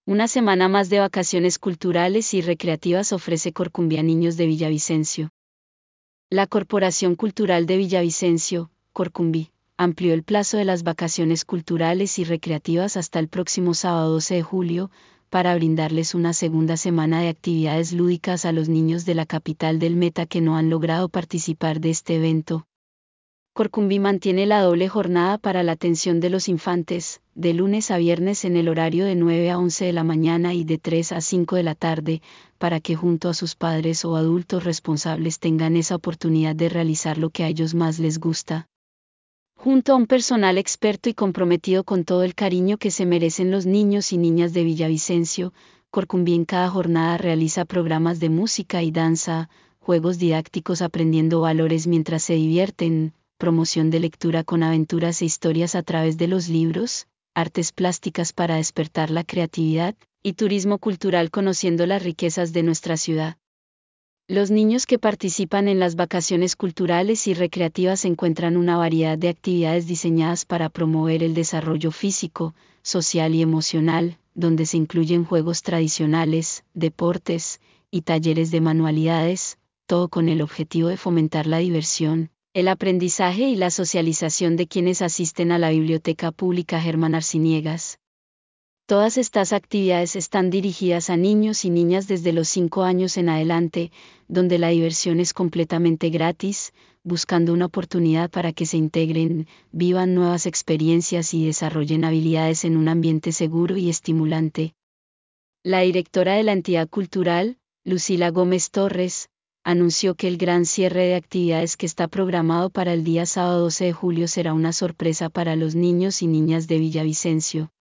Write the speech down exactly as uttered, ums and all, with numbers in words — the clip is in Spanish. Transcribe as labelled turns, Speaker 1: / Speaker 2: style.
Speaker 1: Una semana más de vacaciones culturales y recreativas ofrece Corcumbí a niños de Villavicencio. La Corporación Cultural de Villavicencio, Corcumbí, amplió el plazo de las vacaciones culturales y recreativas hasta el próximo sábado doce de julio, para brindarles una segunda semana de actividades lúdicas a los niños de la capital del Meta que no han logrado participar de este evento. Corcumbí mantiene la doble jornada para la atención de los infantes, de lunes a viernes en el horario de nueve a once de la mañana y de tres a cinco de la tarde, para que junto a sus padres o adultos responsables tengan esa oportunidad de realizar lo que a ellos más les gusta. Junto a un personal experto y comprometido con todo el cariño que se merecen los niños y niñas de Villavicencio, Corcumbí en cada jornada realiza programas de música y danza, juegos didácticos aprendiendo valores mientras se divierten, promoción de lectura con aventuras e historias a través de los libros, artes plásticas para despertar la creatividad, y turismo cultural conociendo las riquezas de nuestra ciudad. Los niños que participan en las vacaciones culturales y recreativas encuentran una variedad de actividades diseñadas para promover el desarrollo físico, social y emocional, donde se incluyen juegos tradicionales, deportes, y talleres de manualidades, todo con el objetivo de fomentar la diversión, el aprendizaje y la socialización de quienes asisten a la Biblioteca Pública Germán Arciniegas. Todas estas actividades están dirigidas a niños y niñas desde los cinco años en adelante, donde la diversión es completamente gratis, buscando una oportunidad para que se integren, vivan nuevas experiencias y desarrollen habilidades en un ambiente seguro y estimulante. La directora de la entidad cultural, Lucila Gómez Torres, anunció que el gran cierre de actividades que está programado para el día sábado doce de julio será una sorpresa para los niños y niñas de Villavicencio.